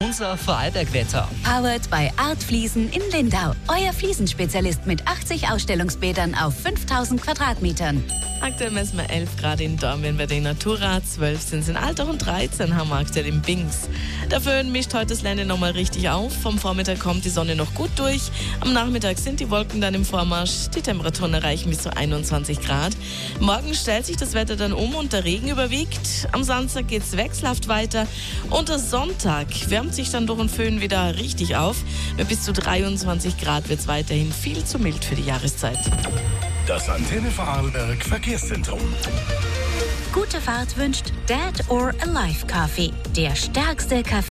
unser Vorarlberg-Wetter. Powered by Art Fliesen in Lindau. Euer Fliesenspezialist mit 80 Ausstellungsbädern auf 5000 Quadratmetern. Aktuell messen wir 11 Grad in Dornbirn bei der Natura, 12 sind es in Altach und 13 haben wir aktuell in Bings. Der Föhn mischt heute das Ländle nochmal richtig auf. Vom Vormittag kommt die Sonne noch gut durch. Am Nachmittag sind die Wolken dann im Vormarsch. Die Temperaturen erreichen bis zu 21 Grad. Morgen stellt sich das Wetter dann um und der Regen überwiegt. Am Samstag geht es wechselhaft weiter. Und der Sonntag wärmt sich dann durch den Föhn wieder richtig auf. Mit bis zu 23 Grad wird es weiterhin viel zu mild für die Jahreszeit. Das Antenne Vorarlberg Verkehrszentrum. Gute Fahrt wünscht Dead or Alive Kaffee. Der stärkste Kaffee